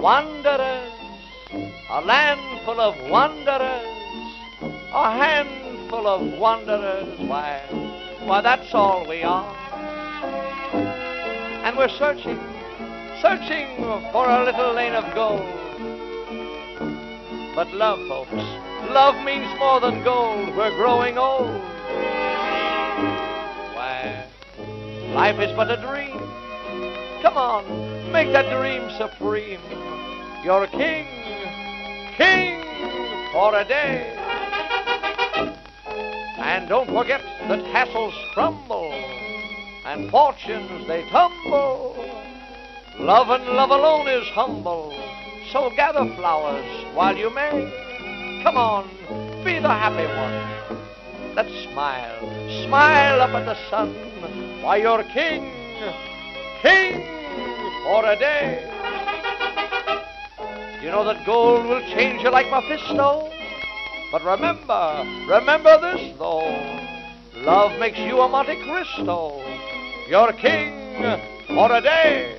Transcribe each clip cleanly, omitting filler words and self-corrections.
Wanderers, a land full of wanderers, a handful of wanderers, why that's all we are. And we're searching for a little lane of gold. But love, folks, love means more than gold. We're growing old. Why, life is but a dream. Come on, make that dream supreme. You're king for a day. And don't forget that castles crumble and fortunes they tumble. Love and love alone is humble. So gather flowers while you may. Come on, be the happy one. Let's smile up at the sun. Why, you're king for a day. You know that gold will change you like Mephisto? But remember this though. Love makes you a Monte Cristo. You're king for a day.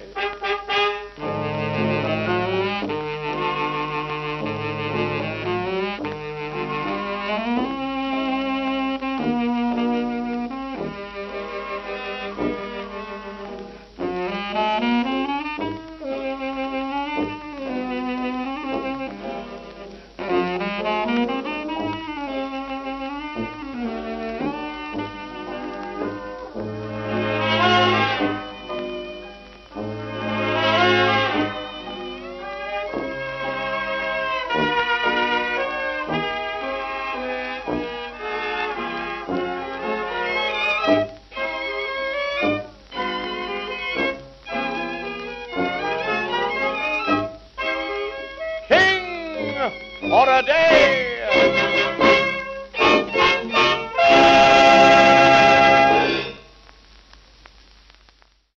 For a day.